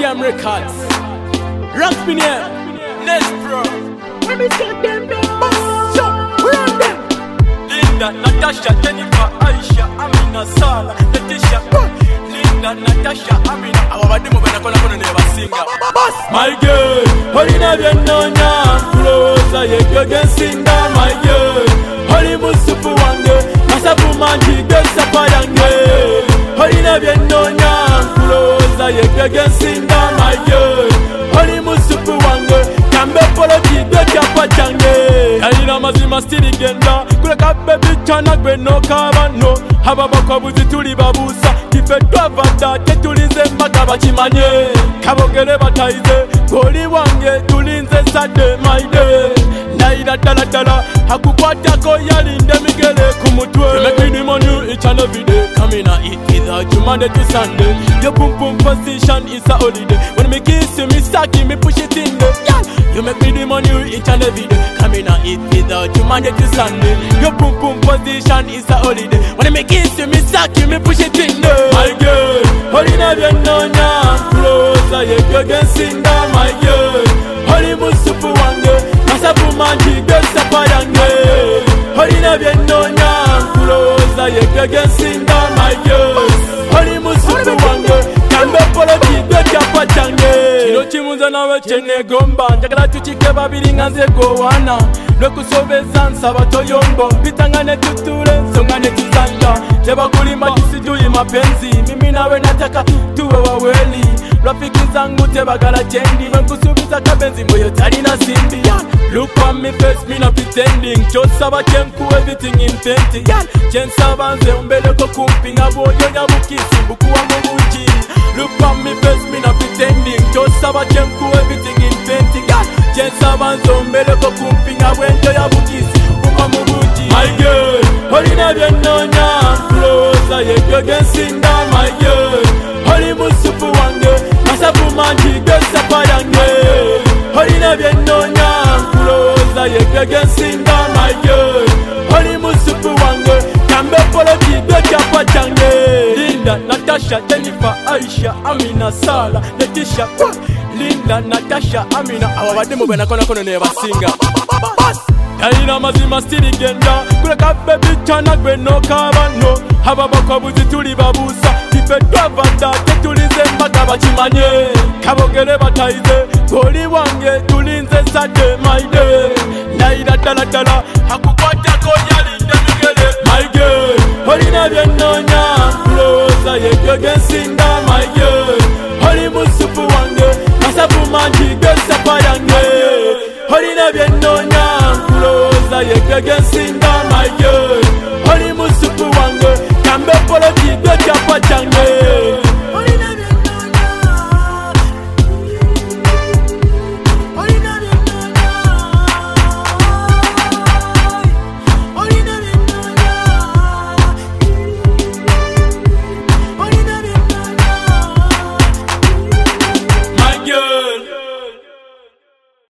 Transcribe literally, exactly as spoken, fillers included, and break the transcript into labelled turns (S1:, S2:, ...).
S1: Game Records. Rock me name. Let's bro.
S2: Let me get them down. So, run them.
S1: Linda, Natasha, Jennifer, Aisha, Amina, Sala, Letitia. Linda, Natasha, Amina. Abadimu banakola kono ne basinga. My girl, holina byenonya, kuloza yegyo gensinga. My girl, holi musupu wange, masapu manji gesapa yange. Holina byenonya, kuloza yegyo gensinga. My girl, holi musupu wange, kambe polo jigwe kyapa change. Yalina mazima stili genda, kuleka baby chana gwe no kabano. Haba bakabuzi tuli babusa, kife twavada tetulinze mpaka bakimanye. Kabogere bataize, goli wange tulinze sade my day. Naira dala dala, hakukwatako yalinde migele kumutwe. You make me dream on you each and every day. Come in and eat without you Monday to Sunday. Your boom boom position is a holiday. When me kiss you, me suck you, me push it in there. Yeah. You make me dream on you each and every day. Come in and eat without you Monday to Sunday. Your boom boom position is a holiday. When me kiss you, me suck you, me push it in there. My girl, holina byenonya, closer yegyo gensinga. My girl, holi musupu wange, masapu manji gesapa yange. Holina byenonya, closer yegyo gensinga. My girl, holi musupu wange, kambe polo jigwe kyapa change. Kino kimunza nawe kyenegomba, njagala tukike babiri nga nze gowana. Lwekusobeza nsaba toyombo, pitanga ne tutule, nsonga ne tuzanga. Tebakulima tisijui mapenzi, mimi nawe nataka tuwe waweli. Rafiki zangu tebagala chendi, wenkusubiza kabenzi moyo talina simbi. Look on me face, me not pretending. Chosaba chenku everything in plenty. Chensaba nze umbeleko kumpi, ngaboyo nyabukisi, mbuku wangu buchi. Look on me face, me not pretending. Chosaba chenku everything in plenty. Chensaba nze umbeleko kumpi, ngabwenjo yabukisi, mbuku wangu buchi. My girl, holina byenonya, closer yegyo gensinga. My girl, holi musupu wange, masapu manji gesapa yange. Holina byenonya, closer yegyo gensinga. My girl, holi musupu wange, kambe polo jigwe kyapa change. Linda, Natasha, Jennifer, Aisha, Amina, Sala, Letitia. Linda, Natasha, Amina. Abadimu banakola kono ne basinga. Yalina mazima stili genda, kuleka baby chana gwe no kabano. Haba bakabuzi tuli babusa, kife twavada tetulinze mpaka bakimanye. Kabogere bataize, goli wange tulinze sade my day. Naira dala dala, hakukwatako yalinde migele. My girl, holina byenonya, closer yegyo gensinga. My girl, holi musupu wange, masapu manji gesapa yange. Holina byenonya, closer yegyo gensinga. My girl, holi musupu wange, kambe polo jigwe kyapa change.